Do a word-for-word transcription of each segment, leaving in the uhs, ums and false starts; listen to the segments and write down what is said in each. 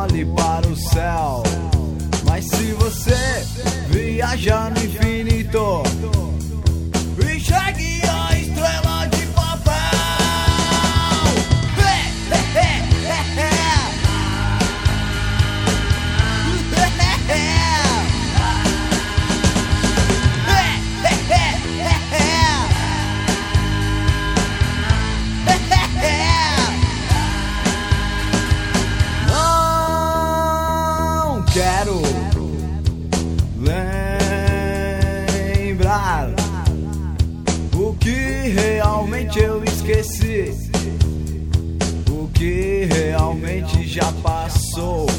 olhe para o céu. Mas se você viajar no infinito, enxergue a estrela de papel. Não quero lembrar o que realmente eu esqueci, o que realmente já passou.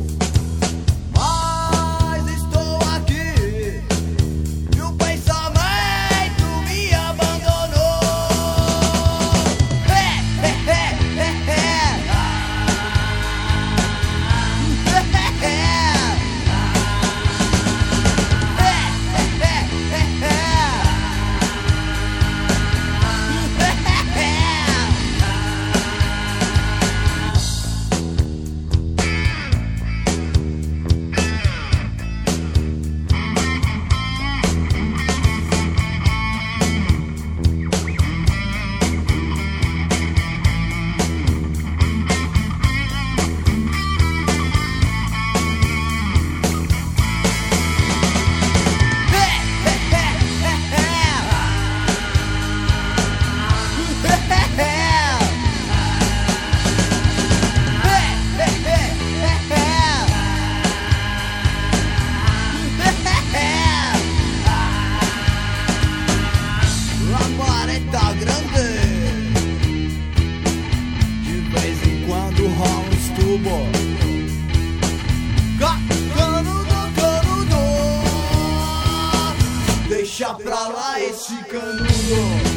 Mas estou aqui e o pensamento me abandonou. Tá grande, de vez em quando rola uns tubos. Canudo, canudo, deixa pra lá esse canudo.